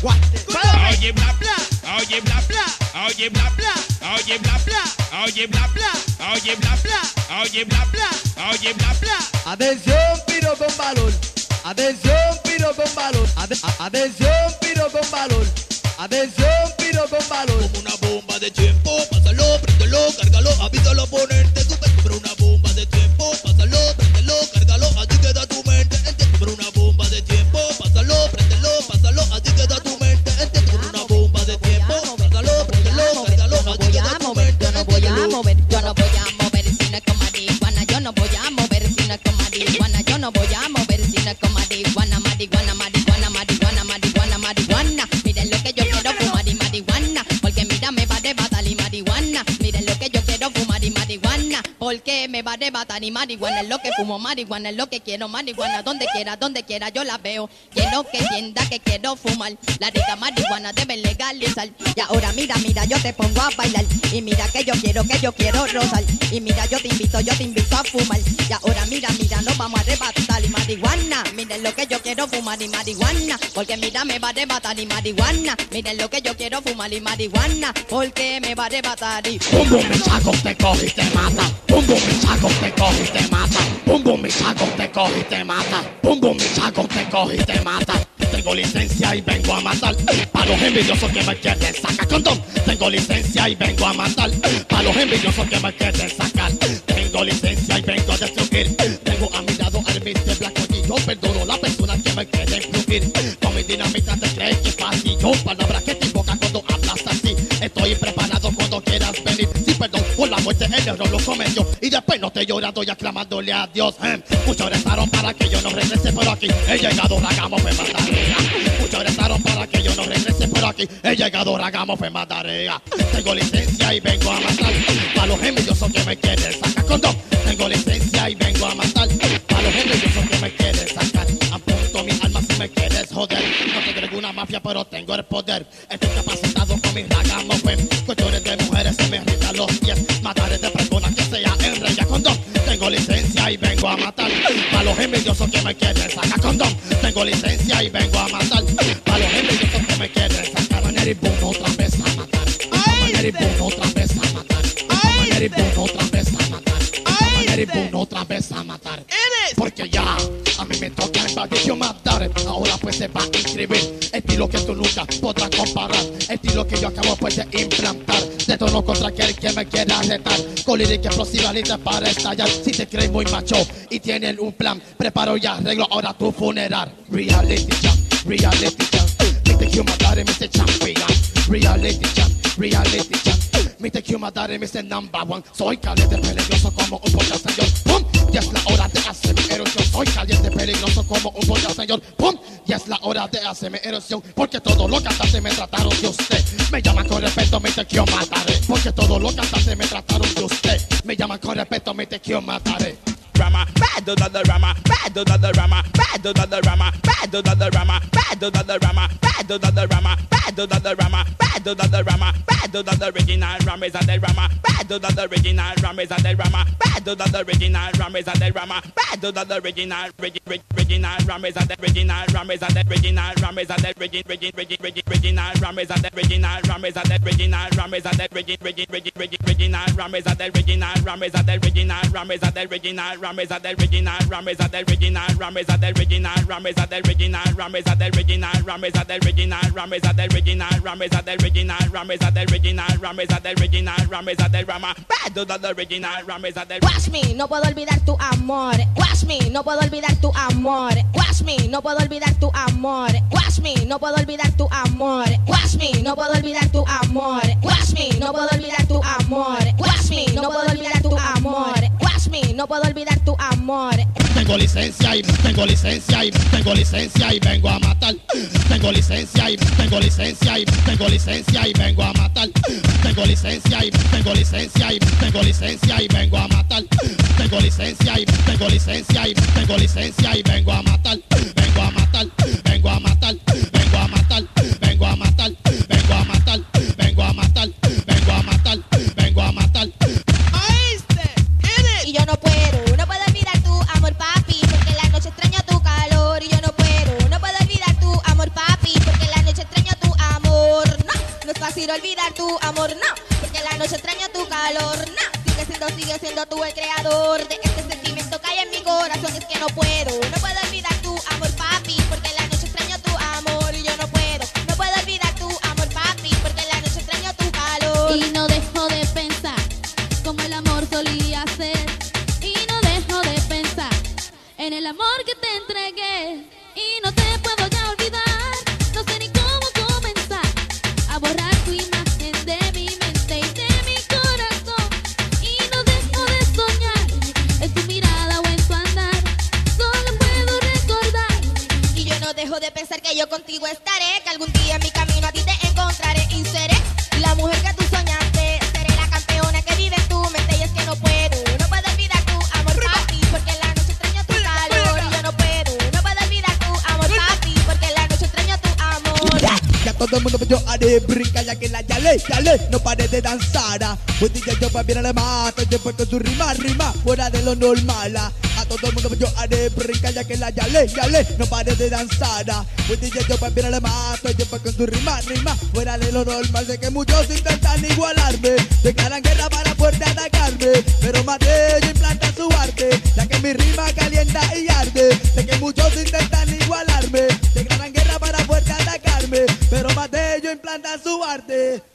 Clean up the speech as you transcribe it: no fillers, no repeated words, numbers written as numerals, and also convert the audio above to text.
Oye bla bla, oye bla bla, oye bla bla, oye bla bla, oye bla bla, oye bla bla, oye bla bla, oye bla bla. Atención, piro con valor. Atención, piro con valor. Atención, piro con valor. Atención, piro con valor. Como una bomba de tiempo, pásalo, préndelo, cárgalo, avísalo a ponerte tu mente. Pero una bomba de tiempo, pásalo, préndelo, cárgalo, así queda tu mente. Pero una bomba de tiempo, pásalo, préndelo, así queda tu mente. Pero una bomba de tiempo, pásalo, préndelo, cárgalo, así queda tu mente. Yo no voy a mover, yo no voy a mover si no es con marihuana. Yo no voy a mover si no es con marihuana. Yo no voy a mover si no es con marihuana, marihuana, marihuana, marihuana, marihuana, marihuana. Miren lo que yo quiero fumar y marihuana, porque mira me va a arrebatar y marihuana. Miren lo que yo quiero fumar y marihuana, porque me va a arrebatar y marihuana. Es lo que fumo, marihuana es lo que quiero, marihuana. Donde quiera yo la veo. Quiero que entienda que quiero fumar. La rica marihuana deben legalizar. Y ahora mira, mira, yo te pongo a bailar. Y mira que yo quiero rozar. Y mira, yo te invito a fumar. Y ahora mira, mira, nos vamos a arrebatar y marihuana. Miren lo que yo quiero fumar y marihuana, porque mira me va a arrebatar y marihuana. Miren lo que yo quiero fumar y marihuana, porque me va a arrebatar y bum bum, mi saco te coge y te mata. Bum bum, mi saco te coge y te mata. Bum bum, mi saco te coge y te mata. Bum bum, mi saco te coge y te mata. Tengo licencia y vengo a matar. Para los envidiosos que me quieren sacar condón. Tengo licencia y vengo a matar. Para los envidiosos que me quieren sacar. Tengo licencia y vengo a destruir. Tengo a mi lado al Mr. Blanco y yo perdono las personas que me quieren fluir. Con mi dinamita te crees que es fácil. Yo palabras que te invocan cuando hablas así. Estoy preparado cuando quieras venir. Sí, perdón por la muerte, el error lo cometió. Y después no te llorando y aclamándole a Dios. Muchos restaron para que yo no regrese, pero aquí he llegado, ragamos, me mataría. Muchos restaron para que yo no regrese, pero aquí he llegado, ragamos, me mataría. Tengo licencia y vengo a matar. Para los envidiosos que me quieren sacar condón. Tengo licencia y vengo a matar. Para los envidiosos que me quieren sacar. Apunto mi alma si me quieres joder. No te creo una mafia, pero tengo el poder. Estoy capacitado con mis ragamos, cuestiones de mujeres se me irritan los pies. Mataré de personas que sea en raya condón. Tengo licencia y vengo a matar. Para los envidiosos que me quieren sacar condón. Tengo licencia y vengo a matar. Para los envidiosos que me quieren sacar. Manera y boom, otra vez a matar. Manera y boom, otra vez a matar. Manera y boom, otra vez a matar. Manera y boom, otra vez a matar. Porque ya a mí me toca invadir matar. Ahora pues se va a inscribir. Estilo que tú nunca podrás comparar. Estilo que yo acabo pues de implantar. De tono contra aquel que me quiera retar. Con lírica explosiva lista para estallar. Si te crees muy macho y tienen un plan, preparo y arreglo ahora tu funeral. Reality jump, reality jump. Mr. Q Madare, Mr. Champion. Reality jump, reality jump. Mr. Q Madare, Mr. Number One. Soy caliente, peligroso como un pollo, señor. ¡Pum! Ya es la hora de hacer mi erupción. Soy caliente, peligroso como un pollo, señor. ¡Pum! Ya es la hora de hacer mi erupción. Porque todos los cantantes me trataron de usted. Me llaman con respeto, Mr. Q Madare. Porque todos los cantantes me trataron de usted. Me llaman con respeto, Mr. Q Madare. Rama, bad da da rama, bad da da rama, bad da da rama, bad da da rama, bad da da rama, bad da da rama, bad da da rama, bad da da rama, bad da the original rama is a the rama, bad da the original rama is a the rama, bad da the original rama is a the rama, bad da the original original rama is a the original rama is a the original rama is a the original rama is a the original rama is a the original rama is a the original rama is a the original rama is a the original rama is a the original Rames at the original, Rames at the original, Rames at the original, Rames at the original, Rames at the original, Rames at the original, Rames at the original, Rames at the original, Rames at the original, Rames at the original, Rames at the Rama, bad the original, Rames at the. Watch me, no puedo olvidar tu amor. Watch me, no puedo olvidar tu amor. Watch me, no puedo olvidar tu amor. Watch me, no puedo olvidar tu amor. Watch me, no puedo olvidar tu amor. Watch me, no puedo olvidar tu amor. Watch me, no puedo olvidar tu amor. Watch me, no puedo olvidar tu amor. Tengo licencia y tengo licencia y tengo licencia y vengo a matar. Tengo licencia y tengo licencia y tengo licencia y vengo a matar. Tengo licencia y tengo licencia y tengo licencia y vengo a matar. Tengo licencia y tengo licencia y tengo licencia y vengo a matar. Vengo a matar, vengo a matar, vengo a matar, vengo a matar, vengo a matar, vengo a matar, vengo a matar, vengo a matar. Y yo no puedo, no puedo olvidar tu amor, papi, porque la noche extraño tu calor. Y yo no puedo olvidar tu amor, papi, porque la noche extraño tu decir olvidar tu amor, no, porque la noche extraño tu calor, no. Sigue siendo tú el creador de este sentimiento que hay en mi corazón. Es que no puedo olvidar tu amor, papi, porque la noche extraño tu amor. Y yo no puedo olvidar tu amor, papi, porque la noche extraño tu calor. Y no dejo de pensar como el amor solía ser. Y no dejo de pensar en el amor que te entregué. Y no te puedo ya olvidar, no sé ni cómo comenzar a borrar tu imagen de mi mente y de mi corazón. Y no dejo de soñar en tu mirada o en tu andar, solo puedo recordar. Y yo no dejo de pensar que yo contigo estaré, que algún día en mi camino a ti te encontraré y seré la mujer que tú soñaste. Seré la campeona que vive en tu mente y es que no puedo olvidar tu amor, papi, porque la noche extraño tu calor. Y yo no puedo olvidar tu amor, papi, porque la noche extraño tu amor. Ya todo el mundo yo haré brinca ya que la yale, no pare de danzar. Pues DJ yo viene le mata, después con su rima, fuera de lo normal. A todo el mundo yo haré brinca ya que la yale, no pare de danzar. Pues DJ yo viene le mata, después con su rima, fuera de lo normal. Sé que muchos intentan igualarme, declaran guerra para poder atacarme, pero Mateo implanta su arte, ya que mi rima calienta y arde. Sé que muchos intentan igualarme, declaran guerra para poder atacarme, pero Mateo implanta su arte.